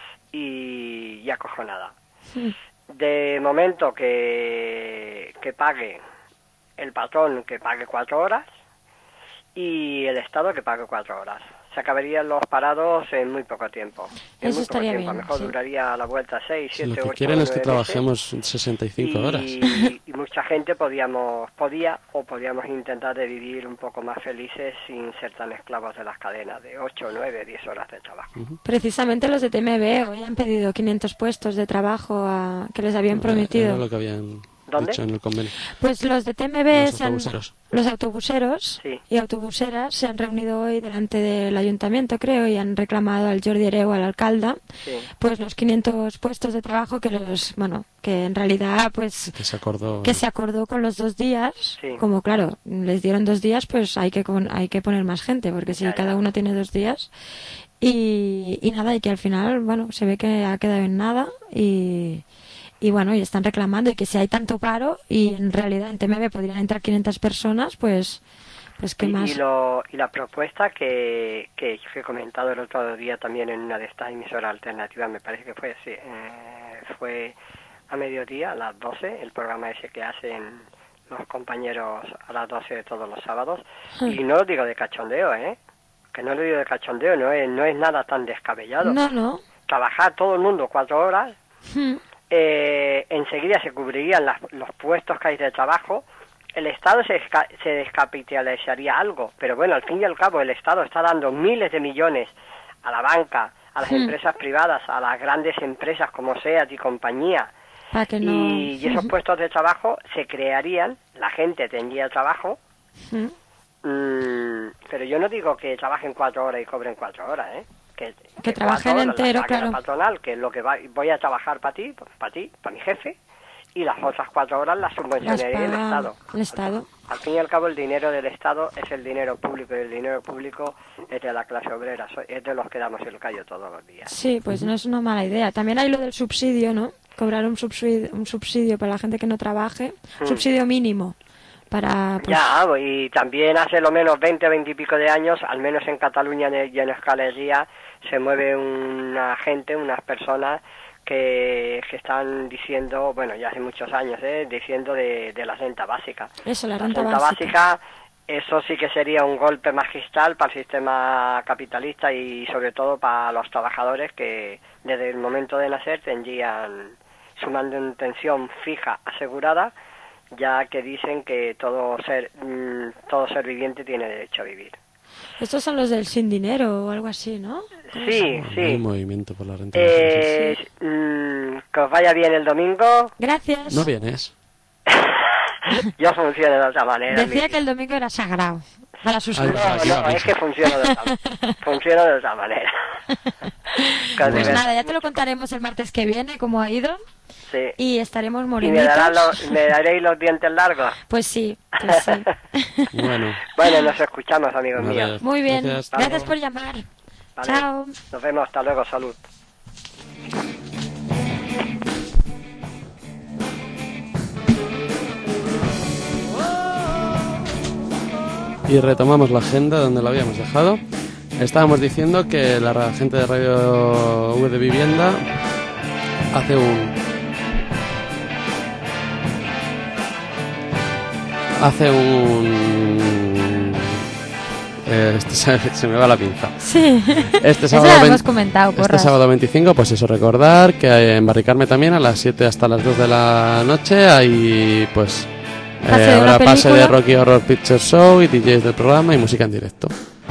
y, y acojonada. Sí. De momento que, que pague el patrón que pague cuatro horas y el Estado que pague cuatro horas. Se acabarían los parados en muy poco tiempo. En Eso muy estaría poco tiempo. bien, Mejor sí. duraría la vuelta seis, Si siete, lo que ocho, quieren es que nueve trabajemos meses. sesenta y cinco horas. Y, y mucha gente podíamos, podía o podíamos intentar de vivir un poco más felices sin ser tan esclavos de las cadenas de ocho, nueve, diez horas de trabajo. Precisamente los de T M B hoy han pedido quinientos puestos de trabajo a, que les habían Era prometido. lo que habían ¿Dónde? dicho en el convenio. Pues los de T M B, Los se han- autobuseros. los autobuseros Sí. y autobuseras se han reunido hoy delante del ayuntamiento, creo, y han reclamado al Jordi Hereu, al alcalde, Sí. pues los quinientos puestos de trabajo que los, bueno, que en realidad, pues, Que se acordó. que se acordó con los dos días. Sí. Como claro, les dieron dos días, pues hay que con- hay que poner más gente, porque si Ya, ya. cada uno tiene dos días. Y, y nada, y que al final, bueno, se ve que ha quedado en nada y, y bueno, y están reclamando y que si hay tanto paro y en realidad en T M B podrían entrar quinientas personas, pues, pues qué Y, más. y lo, y la propuesta que, que he comentado el otro día también en una de estas emisoras alternativas, me parece que fue así, eh, fue a mediodía, a las doce, el programa ese que hacen los compañeros a las doce de todos los sábados. Y no lo digo de cachondeo, ¿eh? Que no lo digo de cachondeo, no es, no es nada tan descabellado. No, no. Trabajar todo el mundo cuatro horas, Hmm. eh, enseguida se cubrirían las- los puestos que hay de trabajo, el Estado se, desca- se descapitalizaría algo, pero bueno, al fin y al cabo el Estado está dando miles de millones a la banca, a las Hmm. empresas privadas, a las grandes empresas como SEAT y compañía, Para que no. y, y esos puestos de trabajo se crearían, la gente tendría trabajo, Hmm. mm, pero yo no digo que trabajen cuatro horas y cobren cuatro horas, ¿eh? Que, Que trabajen cuatro horas las entero, pague claro. la patronal, que es lo que va, voy a trabajar para ti, para ti, para mi jefe, y las otras cuatro horas las Las subvencionaría el paga Estado. el Estado. Al fin y al cabo el dinero del Estado es el dinero público y el dinero público es de la clase obrera, so- es de los que damos el callo todos los días. Sí, pues no es una mala idea. También hay lo del subsidio, ¿no? Cobrar un subsidio, un subsidio para la gente que no trabaje, Hmm. subsidio mínimo para pues, Ya, y también hace lo menos veinte, veinte y pico de años, al menos en Cataluña y en Euskal Herria, se mueve una gente, unas personas que, que están diciendo, bueno, ya hace muchos años, ¿eh? diciendo de, de la renta básica. eso, la La renta, renta básica. básica, eso sí que sería un golpe magistral para el sistema capitalista y sobre todo para los trabajadores que desde el momento de nacer tendrían su manutención fija asegurada, ya que dicen que todo ser mm, todo ser viviente tiene derecho a vivir. Estos son los del sin dinero o algo así, ¿no? ¿Cómo se- Sí, Hay sí. un movimiento por la renta básica, sí. Eh, mm, que os vaya bien el domingo. Gracias. No vienes. Yo funciono de otra manera. Decía Miki. que el domingo era sagrado para sus Ay, hijos. verdad, que iba No, a no, es que funciono de otra, funciono de otra manera. Que os Pues diviert- nada, ya te lo contaremos el martes que viene cómo ha ido Sí. y estaremos ¿Y me, morenitos. darán los- me daréis los dientes largos? Pues sí, pues sí. Bueno, Bueno, nos escuchamos, amigos Vale. míos. Muy bien, Gracias. gracias, por llamar. Vale. Chao. Nos vemos, hasta luego, salud. y retomamos la agenda donde la habíamos dejado. Estábamos diciendo que la ra- gente de Radio V de Vivienda hace un hace un eh, este, se, se me va la pinza. Sí, Este eso sábado, lo vein- hemos comentado, este porras. sábado veinticinco, pues eso, recordar que en Barricarme también a las siete hasta las dos de la noche hay pues eh, Pase de una habrá pase de película. Rocky Horror Picture Show y D Js del programa y música en directo.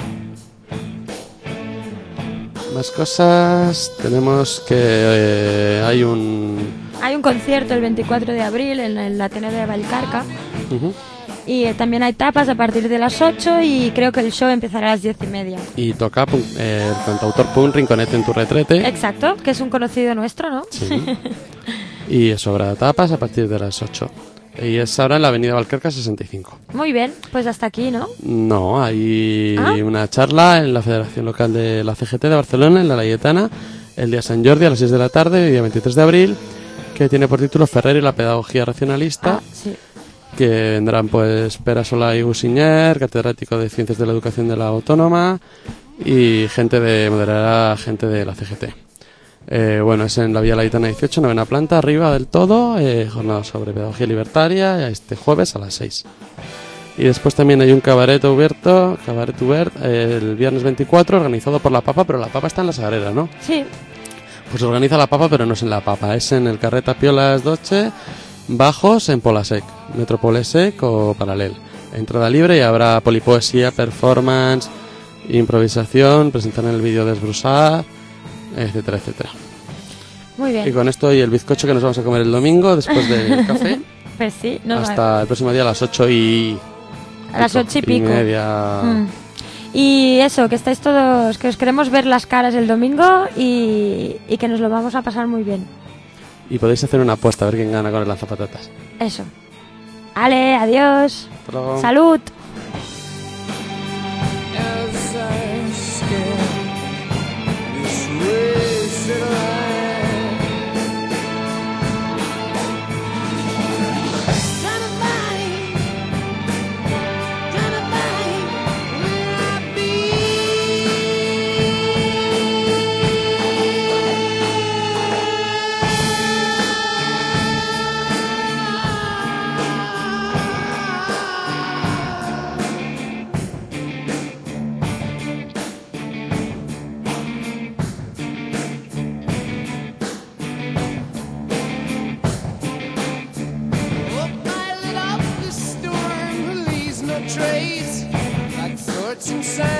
Más cosas, tenemos que eh, hay un Hay un concierto el veinticuatro de abril en el Ateneo de Valcarca ujú, y eh, también hay tapas a partir de las ocho y creo que el show empezará a las diez y media. y toca pun- eh, el cantautor Punk Rinconete en tu retrete. Exacto, que es un conocido nuestro, ¿no? Sí. Y eso habrá tapas a partir de las ocho. Y es ahora en la avenida Valcarca sesenta y cinco. Muy bien, pues hasta aquí, ¿no? No, hay ¿Ah? una charla en la Federación Local de la C G T de Barcelona, en la Layetana, el día San Jordi a las seis de la tarde, el día veintitrés de abril, que tiene por título Ferrer y la pedagogía racionalista, Ah, sí. que vendrán pues Pera Solà y Gusiñer, catedrático de Ciencias de la Educación de la Autónoma, y gente de moderada gente de la C G T. Eh, bueno, es en la Vía Laitana dieciocho, novena planta, arriba del todo, eh, jornada sobre pedagogía libertaria, este jueves a las seis. Y después también hay un cabaret abierto, cabaret obert, eh, el viernes veinticuatro, organizado por la Papa, pero la Papa está en la Sagrera, ¿no? Sí. Pues organiza la Papa, pero no es en la Papa, es en el carrer Tapiolas Doce, bajos en Polasec, Metropolesec o Paralel. Entrada libre y habrá polipoesía, performance, improvisación, presentar el vídeo desbrusar, etcétera, etcétera. Muy bien. Y con esto y el bizcocho que nos vamos a comer el domingo después del café. Pues sí, no hasta el próximo día a las ocho y... A las ocho y pico. Y media... Mm. Y eso, que estáis todos, que os queremos ver las caras el domingo y, y que nos lo vamos a pasar muy bien. Y podéis hacer una apuesta a ver quién gana con el lanzapatatas. Eso. Ale, adiós. Hasta luego. Salud. Trace like thoughts inside